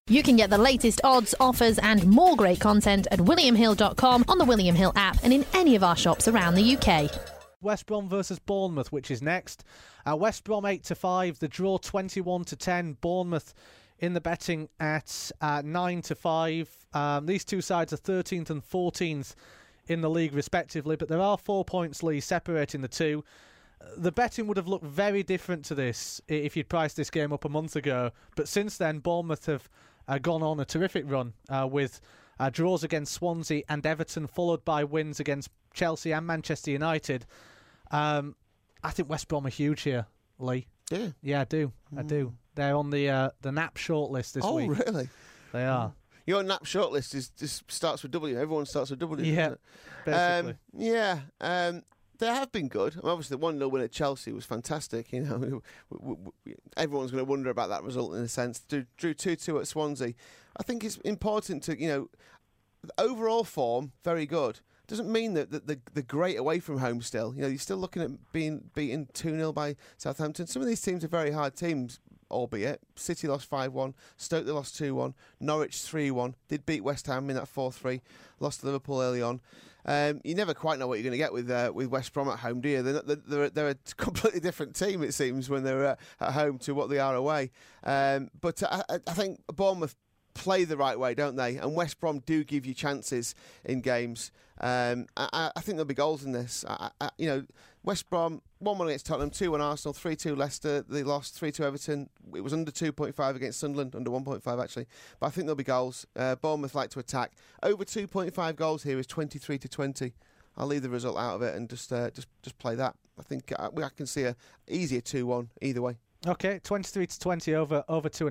You can get the latest odds, offers and more great content at williamhill.com, on the William Hill app and in any of our shops around the UK. West Brom versus Bournemouth, which is next. West Brom 8-5, the draw 21-10. Bournemouth in the betting at 9-5. These two sides are 13th and 14th in the league respectively, but there are 4 points, Lee, separating the two. The betting would have looked very different to this if you'd priced this game up a month ago, but since then Bournemouth have gone on a terrific run with draws against Swansea and Everton, followed by wins against Chelsea and Manchester United. I think West Brom are huge here, Lee. Yeah. Yeah, I do. I do. They're on the NAP shortlist this week. Oh, really? They are. Your NAP shortlist just starts with W. Everyone starts with W. Yeah, basically. They have been good. Obviously, the 1-0 win at Chelsea was fantastic. You know, everyone's going to wonder about that result in a sense. Drew 2-2 at Swansea. I think it's important to, overall form, very good. Doesn't mean that the great away from home still. You're still looking at being beaten 2-0 by Southampton. Some of these teams are very hard teams, albeit. City lost 5-1, Stoke they lost 2-1, Norwich 3-1, did beat West Ham in that 4-3, lost to Liverpool early on. You never quite know what you're going to get with West Brom at home, do you? They're a completely different team, it seems, when they're at home to what they are away. But I think Bournemouth play the right way, don't they? And West Brom do give you chances in games. I think there'll be goals in this. West Brom 1-1 against Tottenham, 2-1 Arsenal, 3-2 Leicester. They lost 3-2 Everton. It was under 2.5 against Sunderland, under 1.5 actually. But I think there'll be goals. Bournemouth like to attack. Over 2.5 goals here is 23-20. I'll leave the result out of it and just play that. I think I can see a easier 2-1 either way. Okay, 23-20 over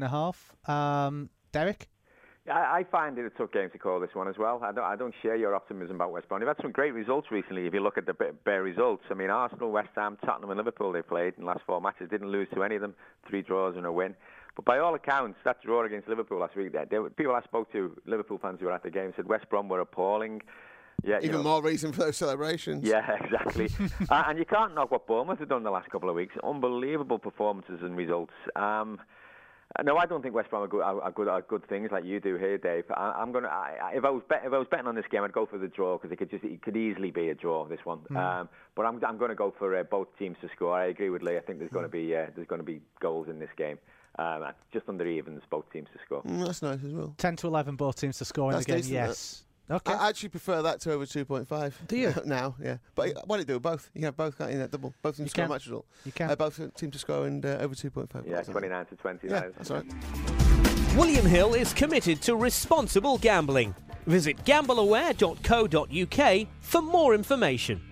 2.5. Derek? I find it a tough game to call, this one as well. I don't share your optimism about West Brom. They've had some great results recently if you look at the bare results. I mean, Arsenal, West Ham, Tottenham and Liverpool they played in the last 4 matches. Didn't lose to any of them. 3 draws and a win. But by all accounts, that draw against Liverpool last week, people I spoke to, Liverpool fans who were at the game, said West Brom were appalling. Yeah, Even more reason for those celebrations. Yeah, exactly. And you can't knock what Bournemouth have done the last couple of weeks. Unbelievable performances and results. No, I don't think West Brom are good things like you do here, Dave. If I was betting on this game, I'd go for the draw because it could easily be a draw, this one. But I'm going to go for both teams to score. I agree with Lee. I think there's going to be goals in this game. Just under evens, both teams to score. That's nice as well. 10-11, both teams to score in the game. Decent, yes. Okay. I actually prefer that to over 2.5. Do you? Now, yeah. But why don't you do both? You have both, can't you? Double. Both teams to score a match result. You can. Both teams to score and over 2.5. Yeah, 29-20. Yeah, that's right. William Hill is committed to responsible gambling. Visit gambleaware.co.uk for more information.